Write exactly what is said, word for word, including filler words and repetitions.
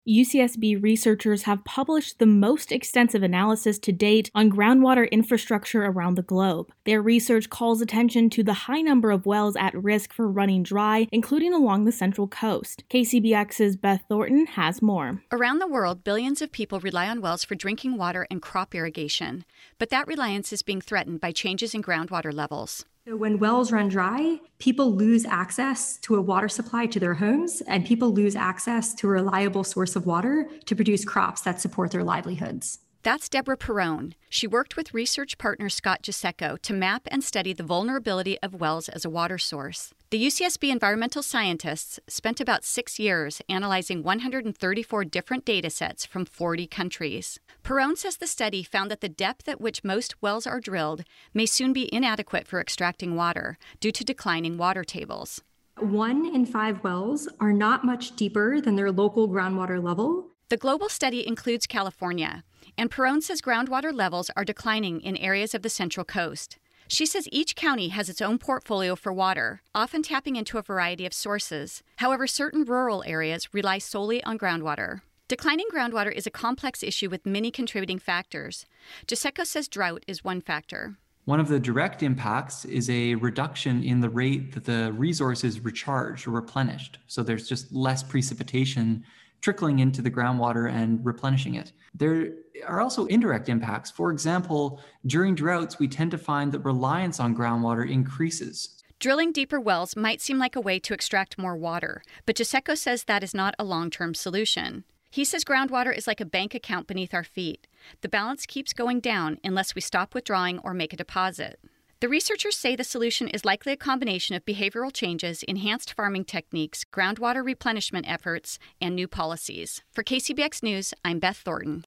U C S B researchers have published the most extensive analysis to date on groundwater infrastructure around the globe. Their research calls attention to the high number of wells at risk for running dry, including along the Central Coast. K C B X's Beth Thornton has more. Around the world, billions of people rely on wells for drinking water and crop irrigation, but that reliance is being threatened by changes in groundwater levels. So when wells run dry, people lose access to a water supply to their homes, and people lose access to a reliable source of water to produce crops that support their livelihoods. That's Deborah Perrone. She worked with research partner Scott Giesecco to map and study the vulnerability of wells as a water source. The U C S B environmental scientists spent about six years analyzing one hundred thirty-four different data sets from forty countries. Perrone says the study found that the depth at which most wells are drilled may soon be inadequate for extracting water due to declining water tables. One in five wells are not much deeper than their local groundwater level. The global study includes California, and Perrone says groundwater levels are declining in areas of the Central Coast. She says each county has its own portfolio for water, often tapping into a variety of sources. However, certain rural areas rely solely on groundwater. Declining groundwater is a complex issue with many contributing factors. Giesecco says drought is one factor. One of the direct impacts is a reduction in the rate that the resource is recharged or replenished. So there's just less precipitation trickling into the groundwater and replenishing it. There are also indirect impacts. For example, during droughts, we tend to find that reliance on groundwater increases. Drilling deeper wells might seem like a way to extract more water, but Giesecco says that is not a long-term solution. He says groundwater is like a bank account beneath our feet. The balance keeps going down unless we stop withdrawing or make a deposit. The researchers say the solution is likely a combination of behavioral changes, enhanced farming techniques, groundwater replenishment efforts, and new policies. For K C B X News, I'm Beth Thornton.